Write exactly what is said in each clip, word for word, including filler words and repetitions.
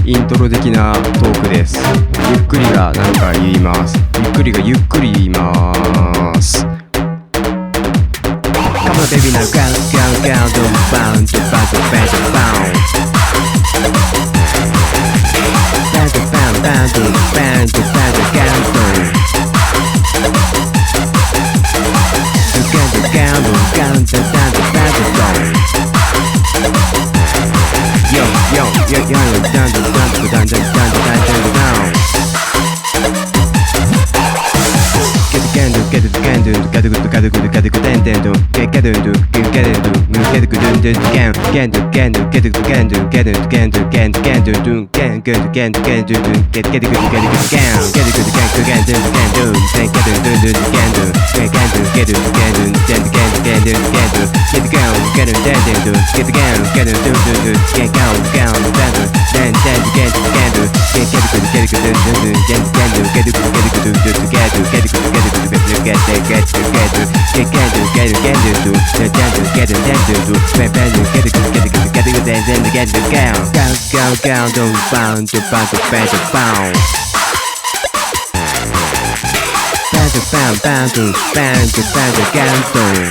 イントロ的なトークです。ゆっくりが何か言います。ゆっくりがゆっくり言います。 Come on baby now go go go don't bound to bound to bound to bound bound to bound bound to bound to bound to bound to bound to bound to bound to bound to bound Yo, yo, yo, yo, down, down, down, down, down, down, down, down. Get the candle, get the candle, get the good, get the good, get the good, get the good, get the good, get the good, get the good, candle, candle, get the candle, get the candle, get the candle, do, can, get the candle, get the get, get the good, get the good, can, get the good, candle, candle, candle, get the good, candle, get candle, get the candle, get the candle, get the candle, get the candle, get the candle, get the candle, get the candle, get candle, candle, candle, then then get the candle, get get the get the get the candle, get the get the get the get the get the get the get the get the get the get the get the get the get the get the get the get the get the get the get the then get the gown gown gown gown don't bound to bound to bound to bound bound to bound bound to bound to bound to gown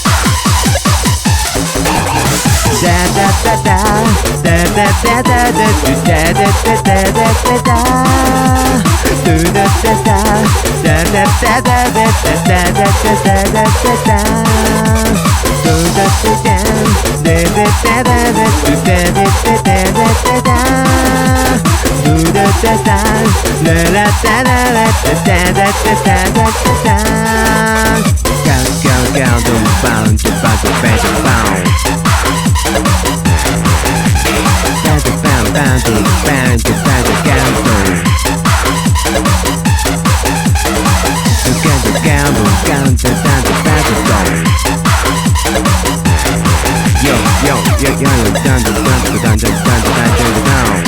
da da da da da da da da da da da da da da da do da da da da da da da da da da da da da da do da da da da da da da da da da da da da do da da da la la da la la da da da da da da go go go don't bound to bound to bound to bound bound to bound bound to bound to bound to bound to gamble, gamble, down to bound to bound. Yo, yo, yo, yo, down to down to down to down to down to down.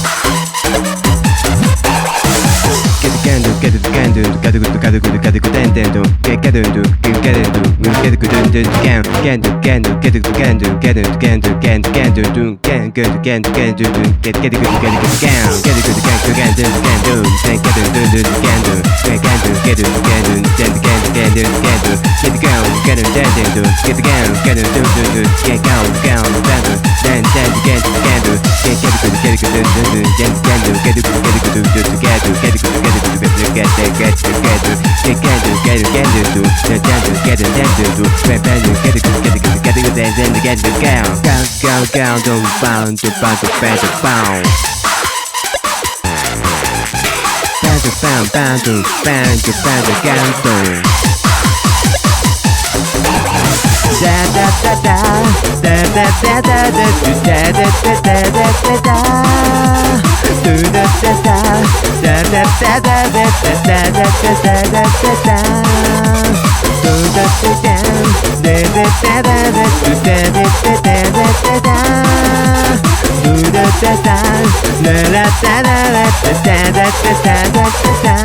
Get the candle, get the candle, get the good, get the good, get the good, get the good, get the good, get the good, get the good, candle, candle, get the candle, get the candle, get the candle, do can get the candle, get the get get the good, get the good, candle, get the good, candle, candle, candle, get the good, candle, get candle, get the candle, get the candle, get the candle, get the candle, get the candle, get the candle, get the candle, get candle, candle, candle, then then get the candle, get get the good, get the good, get the candle, get the good, get the good, get the good, get the good, get the get the get the get the get the get candle, get the candle, do the candle, get the candle, do the candle, get the good, get the good, get the good, then get the gown, gown, gown, gown, don't bound to bound to bound to bound. Bound to bound, bound to bound to bound to gown. Da da da da da da da da da da da da da da da do da da da da da da da da da da da da da da do da da da da da da da da da da da da do da da da la la da la la da da da da da da